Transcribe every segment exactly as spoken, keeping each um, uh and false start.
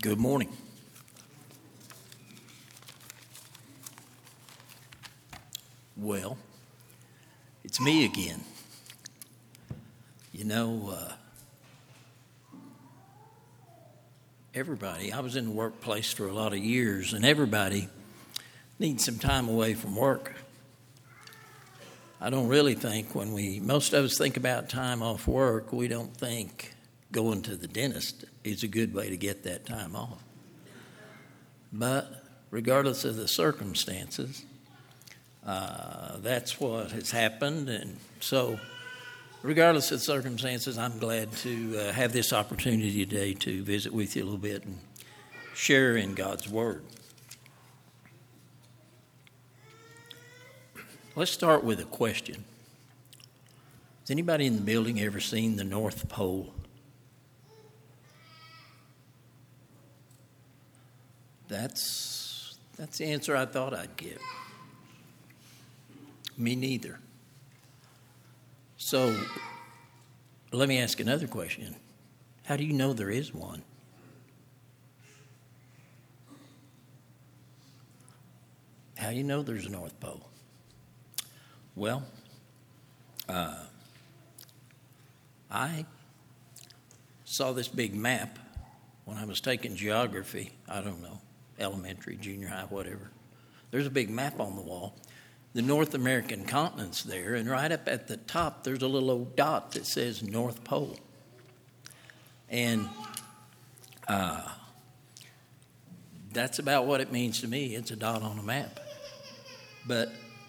Good morning. Well, it's me again. You know, uh, everybody, I was in the workplace for a lot of years, and everybody needs some time away from work. I don't really think when we, most of us think about time off work, we don't think going to the dentist is a good way to get that time off. But regardless of the circumstances, uh, that's what has happened. And so regardless of the circumstances, I'm glad to uh, have this opportunity today to visit with you a little bit and share in God's Word. Let's start with a question. Has anybody in the building ever seen the North Pole? That's that's the answer I thought I'd give. Me neither. So let me ask another question. How do you know there is one? How do you know there's a North Pole? Well, uh, I saw this big map when I was taking geography. I don't know, elementary, junior high, whatever. There's a big map on the wall. The North American continent's there, and right up at the top, there's a little old dot that says North Pole. And uh, that's about what it means to me. It's a dot on a map. But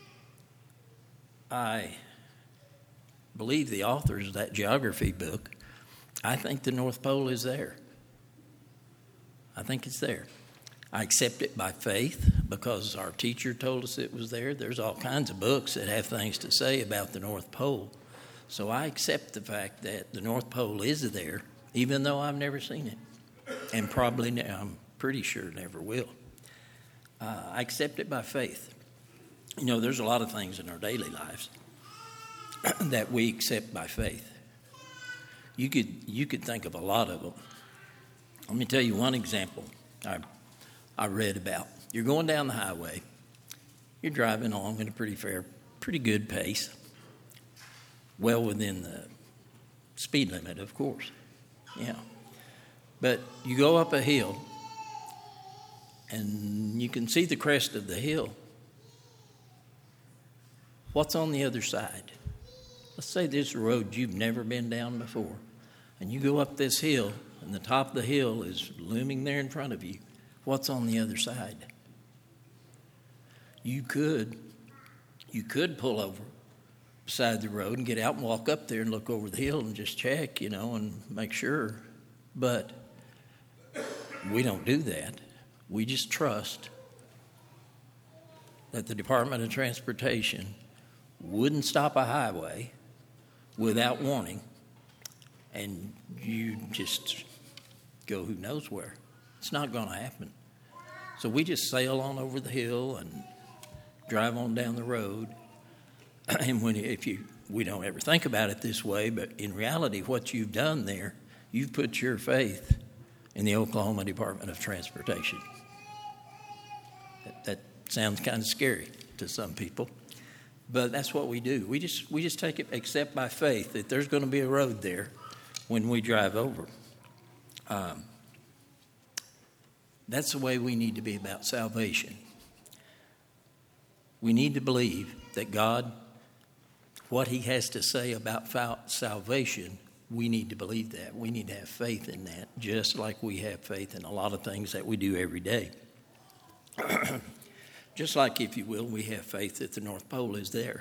I believe the authors of that geography book, I think the North Pole is there. I think it's there. I accept it by faith because our teacher told us it was there. There's all kinds of books that have things to say about the North Pole. So I accept the fact that the North Pole is there, even though I've never seen it. And probably, ne- I'm pretty sure never will. Uh, I accept it by faith. You know, there's a lot of things in our daily lives that we accept by faith. You could you could think of a lot of them. Let me tell you one example I, I read about. You're going down the highway. You're driving along at a pretty fair, pretty good pace, well within the speed limit, of course. Yeah. But you go up a hill, and you can see the crest of the hill. What's on the other side? Let's say this is a road you've never been down before, and you go up this hill, and the top of the hill is looming there in front of you. What's on the other side? You could, you could pull over beside the road and get out and walk up there and look over the hill and just check, you know, and make sure. But we don't do that. We just trust that the Department of Transportation wouldn't stop a highway without warning, and you just go who knows where. It's not going to happen. So we just sail on over the hill and drive on down the road. And when if you we don't ever think about it this way, but in reality, what you've done there, you've put your faith in the Oklahoma Department of Transportation. That, that sounds kind of scary to some people. But that's what we do. We just we just take it, accept by faith that there's going to be a road there when we drive over. Um, that's the way we need to be about salvation. We need to believe that God, what He has to say about salvation, we need to believe that. We need to have faith in that, just like we have faith in a lot of things that we do every day. Just like, if you will, we have faith that the North Pole is there.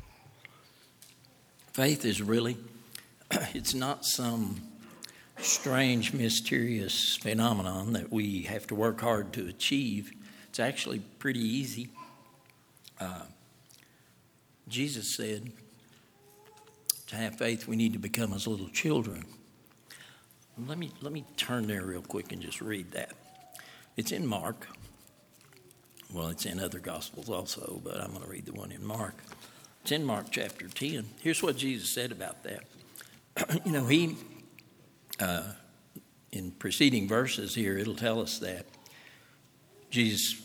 Faith is really, it's not some strange, mysterious phenomenon that we have to work hard to achieve. It's actually pretty easy. Uh, Jesus said to have faith, we need to become as little children. Let me, let me turn there real quick and just read that. It's in Mark. Well, it's in other Gospels also, but I'm going to read the one in Mark. It's in Mark chapter ten. Here's what Jesus said about that. you know, he, uh, in preceding verses here, it'll tell us that Jesus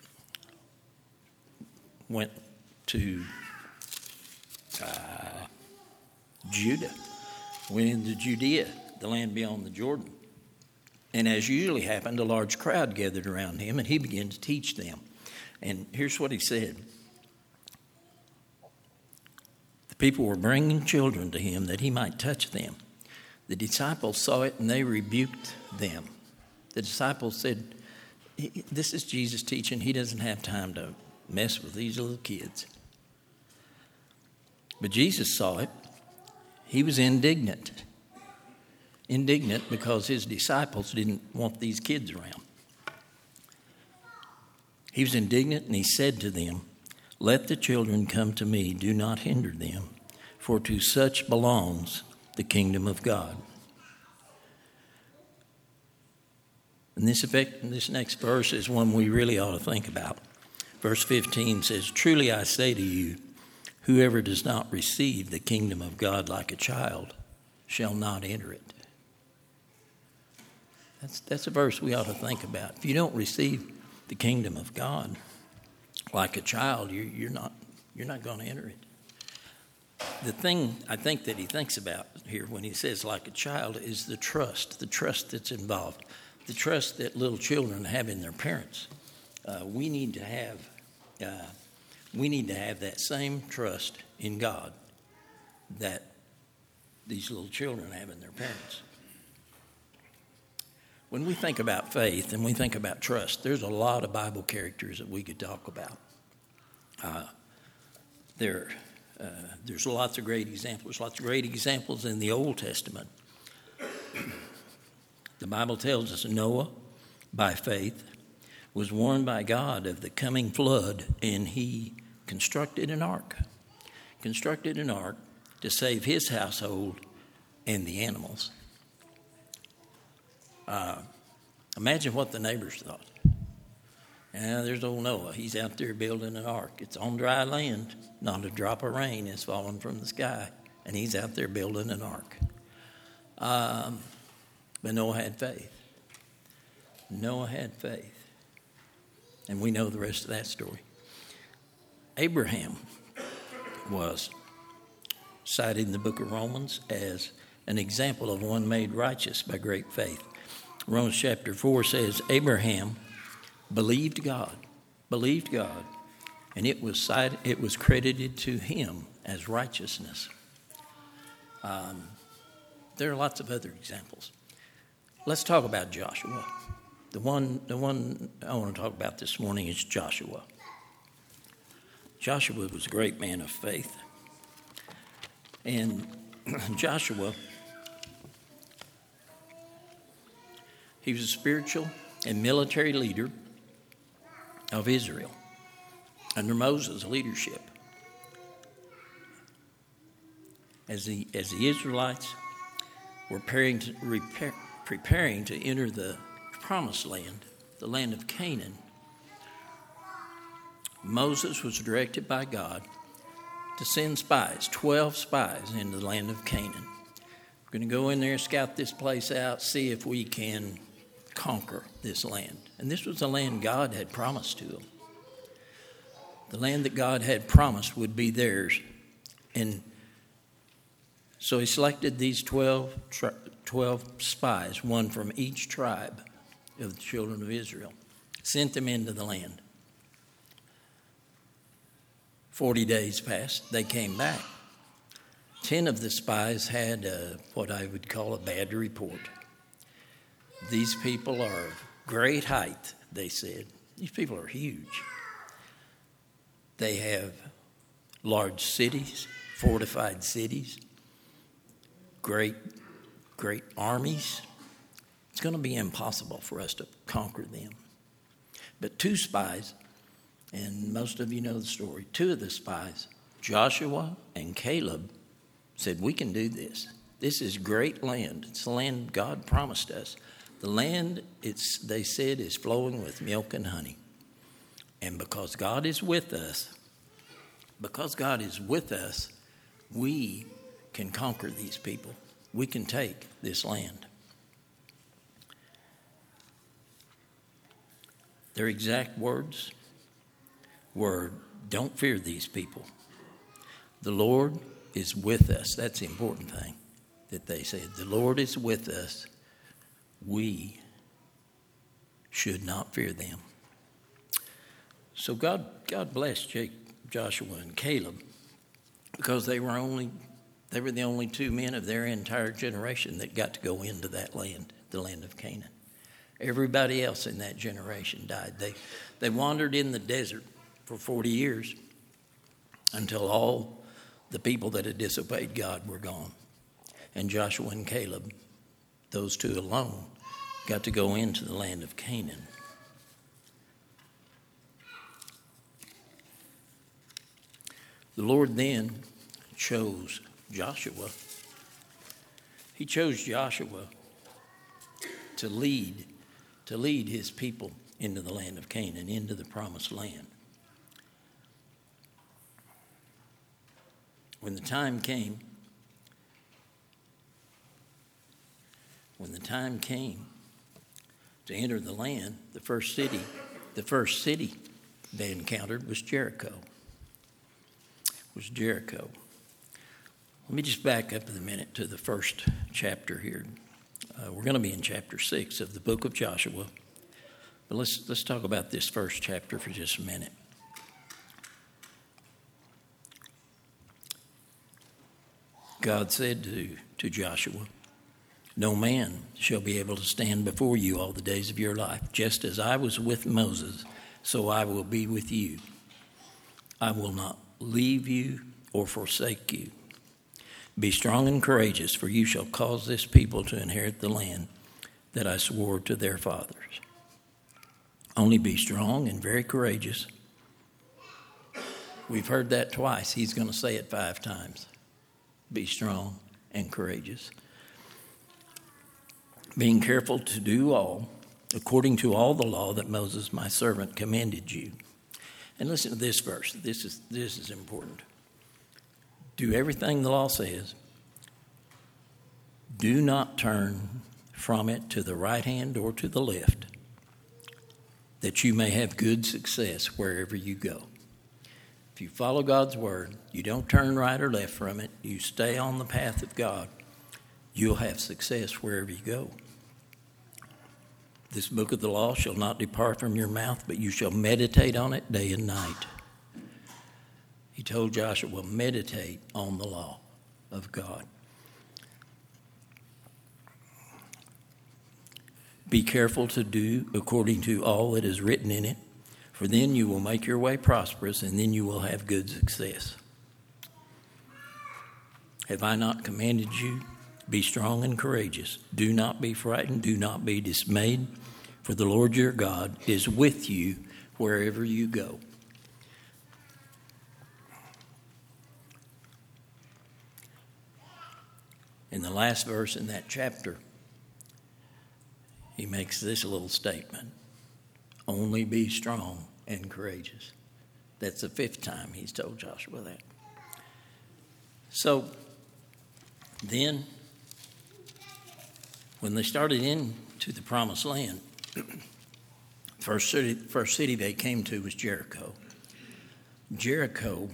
went to uh, Judah, went into Judea, the land beyond the Jordan. And as usually happened, a large crowd gathered around him, and he began to teach them. And here's what he said. The people were bringing children to him that he might touch them. The disciples saw it, and they rebuked them. The disciples said, this is Jesus teaching. He doesn't have time to mess with these little kids. But Jesus saw it. He was indignant. Indignant because his disciples didn't want these kids around. He was indignant, and he said to them, let the children come to me, do not hinder them, for to such belongs the kingdom of God. And this effect, this next verse is one we really ought to think about. Verse fifteen says, truly I say to you, whoever does not receive the kingdom of God like a child shall not enter it. That's, that's a verse we ought to think about. If you don't receive the kingdom of God like a child, you're, you're not, you're not going to enter it. The thing I think that he thinks about here when he says like a child is the trust, the trust that's involved, the trust that little children have in their parents. Uh, we need to have, uh, we need to have that same trust in God that these little children have in their parents. When we think about faith and we think about trust, there's a lot of Bible characters that we could talk about. Uh, there, uh, there's lots of great examples, lots of great examples in the Old Testament. The Bible tells us Noah, by faith, was warned by God of the coming flood, and he constructed an ark. Constructed an ark to save his household and the animals. Uh, imagine what the neighbors thought. Yeah, there's old Noah. He's out there building an ark. It's on dry land. Not a drop of rain is falling from the sky. And he's out there building an ark. Um, but Noah had faith. Noah had faith. And we know the rest of that story. Abraham was cited in the book of Romans as an example of one made righteous by great faith. Romans chapter four says, Abraham believed God, believed God, and it was cited, it was credited to him as righteousness. Um, there are lots of other examples. Let's talk about Joshua. The one, the one I want to talk about this morning is Joshua. Joshua was a great man of faith. And Joshua, he was a spiritual and military leader of Israel under Moses' leadership. As the, as the Israelites were preparing to, repair, preparing to enter the promised land, the land of Canaan, Moses was directed by God to send spies, twelve spies, into the land of Canaan. We're going to go in there, scout this place out, see if we can conquer this land. And this was the land God had promised to them. The land that God had promised would be theirs. And so he selected these twelve, twelve spies, one from each tribe of the children of Israel, sent them into the land. Forty days passed. They came back. Ten of the spies had uh, what I would call a bad report. These people are of great height, they said. These people are huge. They have large cities, fortified cities, great, great armies. It's going to be impossible for us to conquer them. But two spies, and most of you know the story, two of the spies, Joshua and Caleb, said, we can do this. This is great land. It's the land God promised us. The land, it's they said, is flowing with milk and honey. And because God is with us, because God is with us, we can conquer these people. We can take this land. Their exact words were, don't fear these people. The Lord is with us. That's the important thing that they said. The Lord is with us. We should not fear them. So God, God blessed Jake, Joshua and Caleb because they were only, they were the only two men of their entire generation that got to go into that land, the land of Canaan. Everybody else in that generation died. They, they wandered in the desert for forty years until all the people that had disobeyed God were gone. And Joshua and Caleb, those two alone, got to go into the land of Canaan. The Lord then chose Joshua. He chose Joshua to lead, to lead his people into the land of Canaan, into the promised land. When the time came, when the time came to enter the land, the first city, the first city they encountered was Jericho. Was Jericho. Let me just back up a minute to the first chapter here. Uh, we're going to be in chapter six of the book of Joshua, but let's let's talk about this first chapter for just a minute. God said to, to Joshua, no man shall be able to stand before you all the days of your life. Just as I was with Moses, so I will be with you. I will not leave you or forsake you. Be strong and courageous, for you shall cause this people to inherit the land that I swore to their fathers. Only be strong and very courageous. We've heard that twice. He's going to say it five times. Be strong and courageous. Being careful to do all, according to all the law that Moses, my servant, commanded you. And listen to this verse. This is, this is important. Do everything the law says. Do not turn from it to the right hand or to the left, that you may have good success wherever you go. If you follow God's word, you don't turn right or left from it, you stay on the path of God, you'll have success wherever you go. This book of the law shall not depart from your mouth, but you shall meditate on it day and night. He told Joshua, meditate on the law of God. Be careful to do according to all that is written in it, for then you will make your way prosperous, and then you will have good success. Have I not commanded you? Be strong and courageous. Do not be frightened. Do not be dismayed, for the Lord your God is with you wherever you go. In the last verse in that chapter, he makes this little statement. Only be strong and courageous. That's the fifth time he's told Joshua that. So then, when they started into the promised land, first city, first city they came to was Jericho. Jericho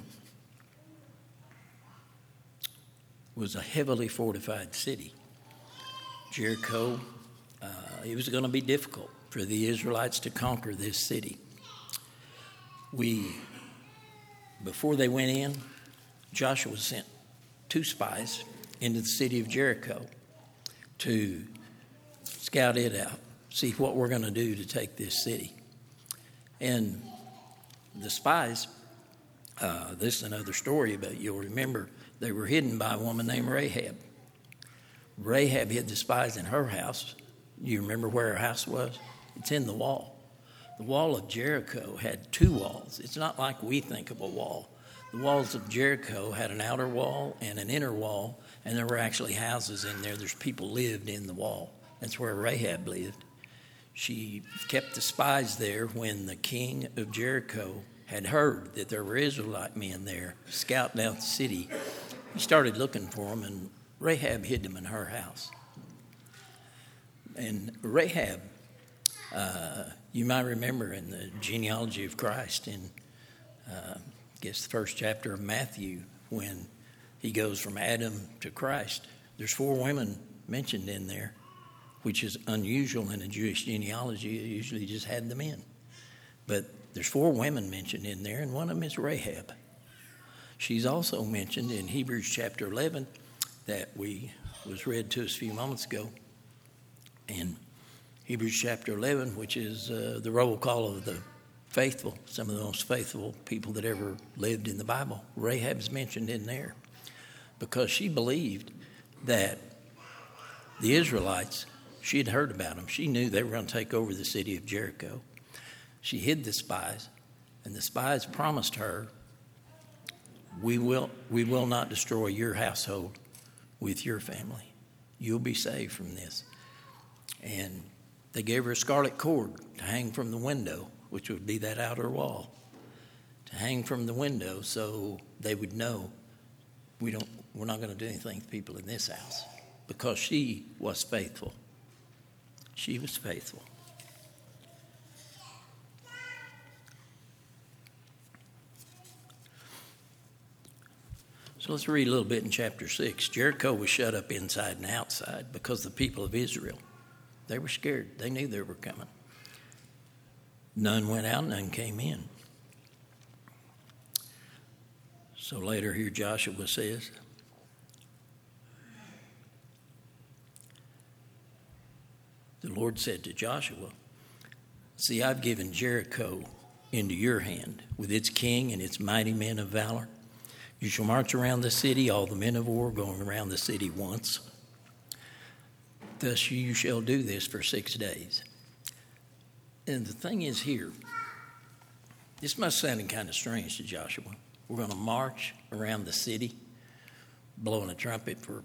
was a heavily fortified city. Jericho, uh, it was going to be difficult for the Israelites to conquer this city. We, before they went in, Joshua sent two spies into the city of Jericho to scout it out, see what we're going to do to take this city. And the spies, uh, this is another story, but you'll remember they were hidden by a woman named Rahab. Rahab hid the spies in her house. You remember where her house was? It's in the wall. The wall of Jericho had two walls. It's not like we think of a wall. The walls of Jericho had an outer wall and an inner wall, and there were actually houses in there. There's people lived in the wall. That's where Rahab lived. She kept the spies there when the king of Jericho had heard that there were Israelite men there scouting out the city. He started looking for them, and Rahab hid them in her house. And Rahab, uh, You might remember in the genealogy of Christ in, uh, I guess, the first chapter of Matthew, when he goes from Adam to Christ, there's four women mentioned in there, which is unusual in a Jewish genealogy. You usually just had the men. But there's four women mentioned in there, and one of them is Rahab. She's also mentioned in Hebrews chapter eleven that we was read to us a few moments ago. In Hebrews chapter eleven, which is uh, the roll call of the faithful, some of the most faithful people that ever lived in the Bible. Rahab's mentioned in there because she believed that the Israelites, she had heard about them. She knew they were going to take over the city of Jericho. She hid the spies, and the spies promised her, we will, we will not destroy your household with your family. You'll be saved from this. And they gave her a scarlet cord to hang from the window, which would be that outer wall, to hang from the window so they would know we don't, we're not going to do anything to people in this house, because she was faithful. She was faithful. So let's read a little bit in chapter six. Jericho was shut up inside and outside because the people of Israel, they were scared. They knew they were coming. None went out, none came in. So later here Joshua says, the Lord said to Joshua, see, I've given Jericho into your hand with its king and its mighty men of valor. You shall march around the city, all the men of war going around the city once. Thus you shall do this for six days. And the thing is here, this must sound kind of strange to Joshua. We're going to march around the city, blowing a trumpet for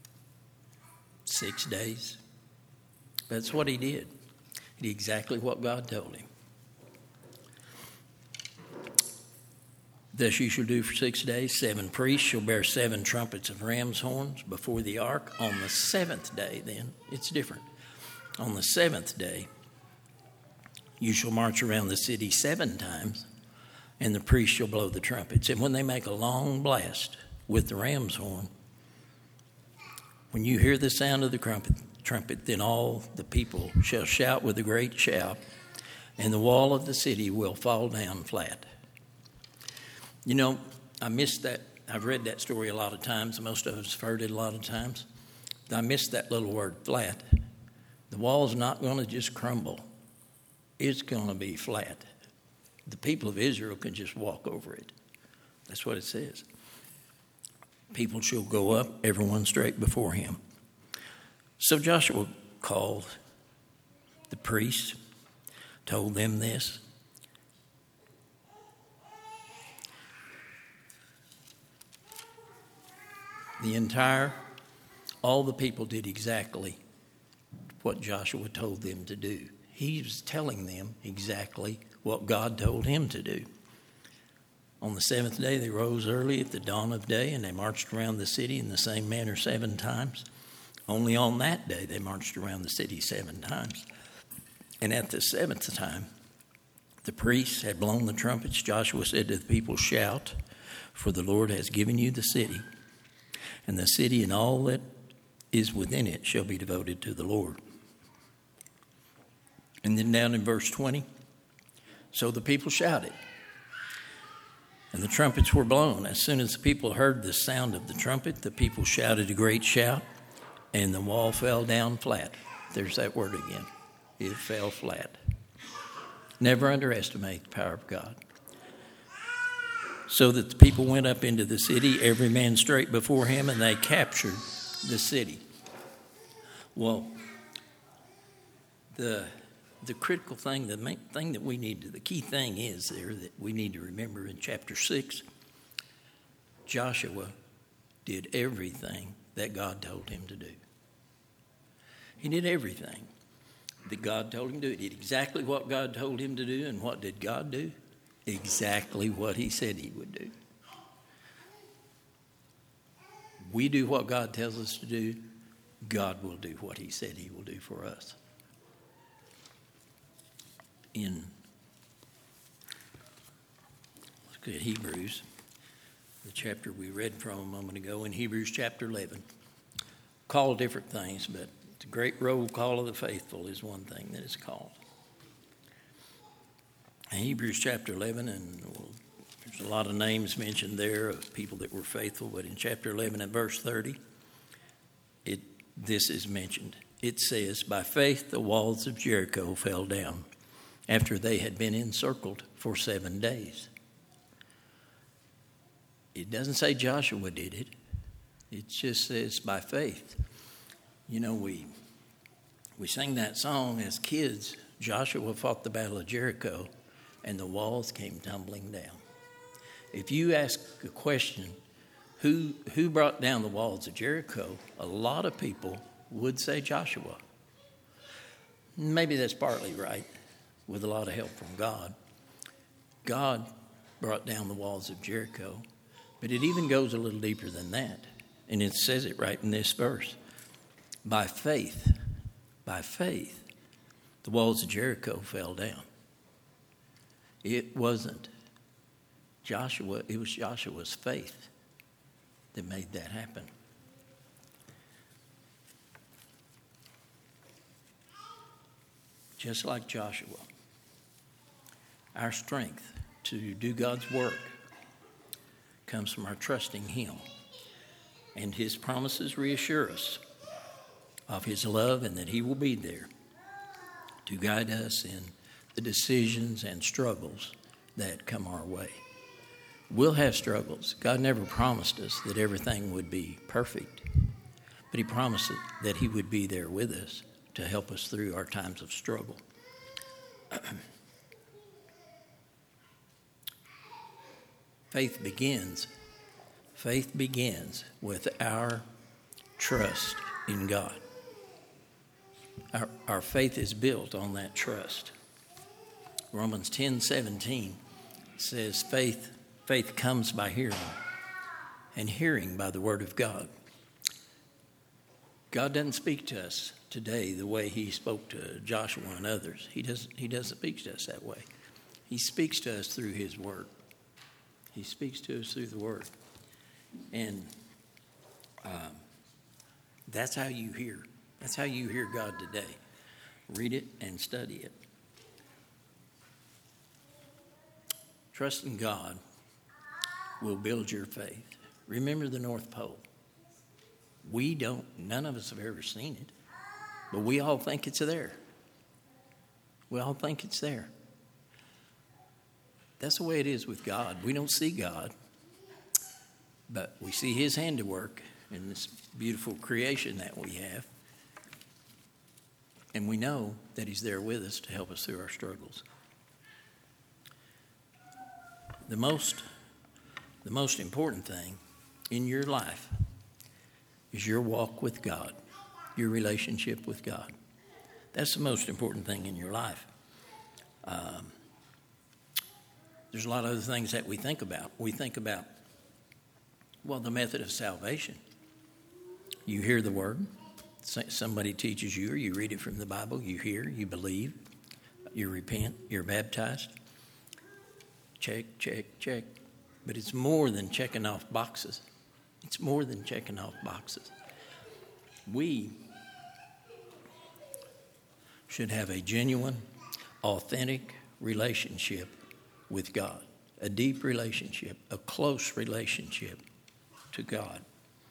six days. That's what he did. He did exactly what God told him. Thus you shall do for six days. Seven priests shall bear seven trumpets of ram's horns before the ark. On the seventh day, then, it's different. On the seventh day, you shall march around the city seven times, and the priests shall blow the trumpets. And when they make a long blast with the ram's horn, when you hear the sound of the trumpet, trumpet, then all the people shall shout with a great shout, and the wall of the city will fall down flat. You know, I missed that. I've read that story a lot of times. Most of us have heard it a lot of times. I missed that little word, flat. The wall's not going to just crumble. It's going to be flat. The people of Israel can just walk over it. That's what it says. People shall go up, everyone straight before him. So Joshua called the priests, told them this. The entire, all the people did exactly what Joshua told them to do. He was telling them exactly what God told him to do. On the seventh day, they rose early at the dawn of day, and they marched around the city in the same manner seven times. Only on that day, they marched around the city seven times. And at the seventh time, the priests had blown the trumpets. Joshua said to the people, shout, for the Lord has given you the city. And the city and all that is within it shall be devoted to the Lord. And then down in verse twenty, so the people shouted, and the trumpets were blown. As soon as the people heard the sound of the trumpet, the people shouted a great shout, and the wall fell down flat. There's that word again. It fell flat. Never underestimate the power of God. So that the people went up into the city, every man straight before him, and they captured the city. Well, the the critical thing, the main thing that we need to, the key thing is there that we need to remember in chapter six, Joshua did everything that God told him to do. He did everything that God told him to do. He did exactly what God told him to do, and what did God do? Exactly what he said he would do. We do what God tells us to do, God will do what he said he will do for us. in, let's look at Hebrews, the chapter we read from a moment ago, in Hebrews chapter eleven. Called different things, but the great roll call of the faithful is one thing that is called. In Hebrews chapter eleven, and well, there's a lot of names mentioned there of people that were faithful, but in chapter eleven and verse thirty, it this is mentioned. It says, by faith the walls of Jericho fell down after they had been encircled for seven days. It doesn't say Joshua did it. It just says by faith. You know, we we sang that song as kids. Joshua fought the battle of Jericho, and the walls came tumbling down. If you ask a question, who who brought down the walls of Jericho, a lot of people would say Joshua. Maybe that's partly right, with a lot of help from God. God brought down the walls of Jericho, but it even goes a little deeper than that. And it says it right in this verse. By faith, by faith, the walls of Jericho fell down. It wasn't Joshua, it was Joshua's faith that made that happen. Just like Joshua, our strength to do God's work comes from our trusting Him. And His promises reassure us of His love and that He will be there to guide us in the decisions and struggles that come our way. We'll have struggles. God never promised us that everything would be perfect, but He promised that He would be there with us to help us through our times of struggle. Faith begins. Faith begins with our trust in God. Our, our faith is built on that trust. Romans ten seventeen says faith, faith comes by hearing, and hearing by the word of God. God doesn't speak to us today the way He spoke to Joshua and others. He doesn't, he doesn't speak to us that way. He speaks to us through His word. He speaks to us through the word. And um, that's how you hear. That's how you hear God today. Read it and study it. Trusting God will build your faith. Remember the North Pole. We don't, none of us have ever seen it, but we all think it's there. We all think it's there. That's the way it is with God. We don't see God, but we see His handiwork in this beautiful creation that we have. And we know that He's there with us to help us through our struggles. The most, the most important thing in your life is your walk with God, your relationship with God. That's the most important thing in your life. Um, there's a lot of other things that we think about. We think about, well, the method of salvation. You hear the word. Somebody teaches you, or you read it from the Bible. You hear, you believe, you repent, you're baptized. Check, check, check. But it's more than checking off boxes. It's more than checking off boxes. We should have a genuine, authentic relationship with God, a deep relationship, a close relationship to God.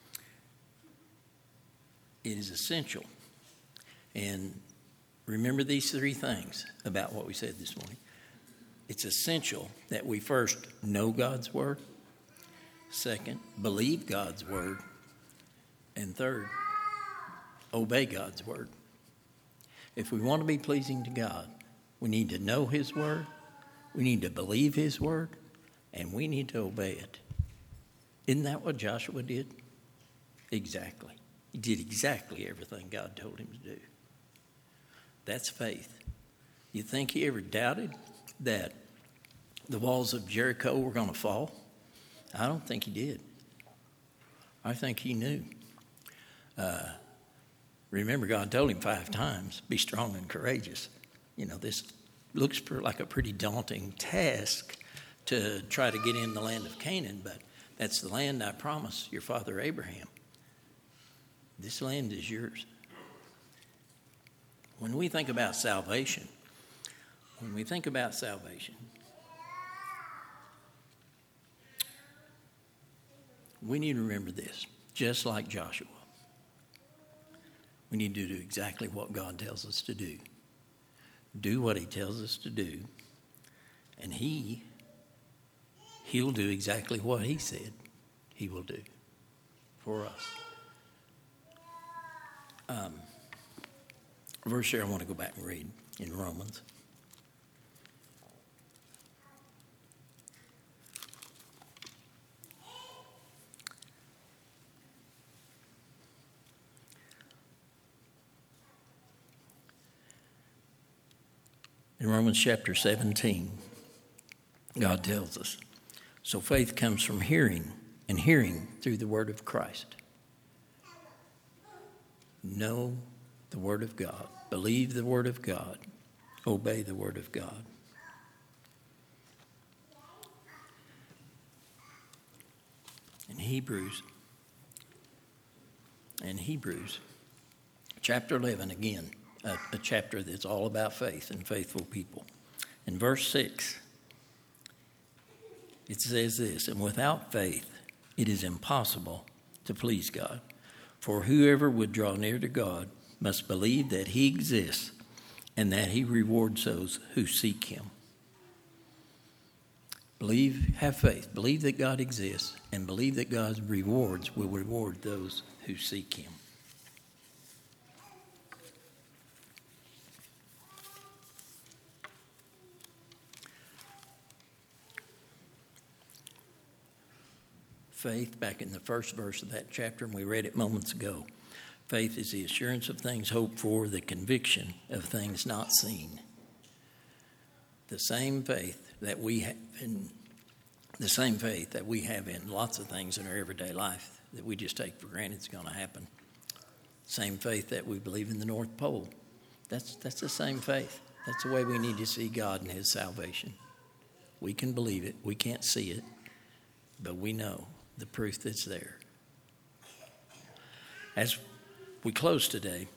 It is essential. And remember these three things about what we said this morning. It's essential that we first know God's word. Second, believe God's word. And third, obey God's word. If we want to be pleasing to God, we need to know His word, we need to believe His word, and we need to obey it. Isn't that what Joshua did? Exactly. He did exactly everything God told him to do. That's faith. You think he ever doubted that the walls of Jericho were going to fall? I don't think he did. I think he knew. Uh, remember, God told him five times, be strong and courageous. You know, this looks like a pretty daunting task to try to get in the land of Canaan, but that's the land I promised your father Abraham. This land is yours. When we think about salvation, when we think about salvation, we need to remember this, just like Joshua. We need to do exactly what God tells us to do. Do what he tells us to do, and he, he'll do exactly what he said he will do for us. Um, verse here I want to go back and read in Romans. In Romans chapter seventeen, God tells us, so faith comes from hearing, and hearing through the word of Christ. Know the word of God. Believe the word of God. Obey the word of God. In Hebrews, in Hebrews, chapter eleven again, a, a chapter that's all about faith and faithful people. In verse six, it says this, and without faith it is impossible to please God. For whoever would draw near to God must believe that he exists and that he rewards those who seek him. Believe, have faith, believe that God exists, and believe that God's rewards will reward those who seek him. Faith, back in the first verse of that chapter, and we read it moments ago. Faith is the assurance of things hoped for, the conviction of things not seen. The same faith that we have in the same faith that we have in lots of things in our everyday life that we just take for granted is going to happen. Same faith that we believe in the North Pole. That's that's the same faith. That's the way we need to see God and his salvation. We can believe it. We can't see it, but we know the proof that's there. As we close today,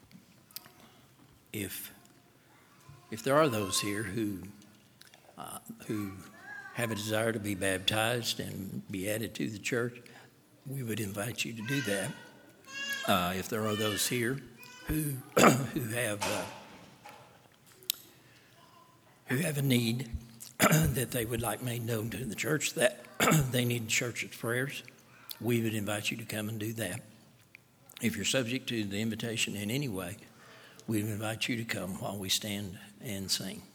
if if there are those here who uh, who have a desire to be baptized and be added to the church, we would invite you to do that. Uh, if there are those here who who have uh, who have a need that they would like made known to the church that they need church's prayers, we would invite you to come and do that. If you're subject to the invitation in any way, we would invite you to come while we stand and sing.